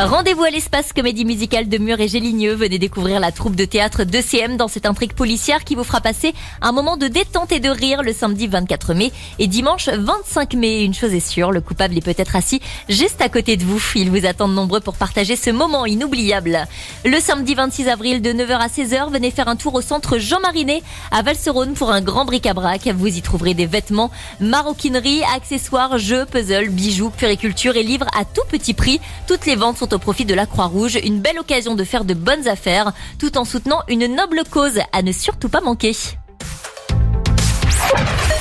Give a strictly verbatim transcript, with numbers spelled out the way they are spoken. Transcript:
Rendez-vous à l'espace comédie musicale de Mur et Géligneux. Venez découvrir la troupe de théâtre deux C M dans cette intrigue policière qui vous fera passer un moment de détente et de rire le samedi vingt-quatre mai et dimanche vingt-cinq mai. Une chose est sûre, le coupable est peut-être assis juste à côté de vous. Il vous attend de nombreux pour partager ce moment inoubliable. Le samedi vingt-six avril de neuf heures à seize heures, venez faire un tour au centre Jean Marinet à Valserone pour un grand bric-à-brac. Vous y trouverez des vêtements, maroquinerie, accessoires, jeux, puzzles, bijoux, puériculture et livres à tout petit prix. Toutes les ventes sont au profit de la Croix-Rouge. Une belle occasion de faire de bonnes affaires tout en soutenant une noble cause à ne surtout pas manquer.